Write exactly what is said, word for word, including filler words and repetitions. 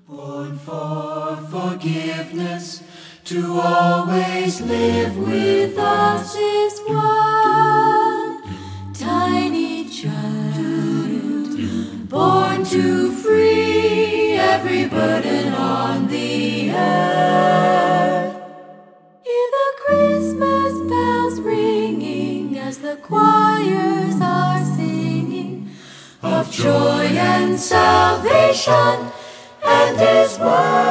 Born for forgiveness, to always live with us is one tiny child, born to free every burden on the earth. Hear the Christmas bells ringing as the choirs are singing of joy and salvation and His word.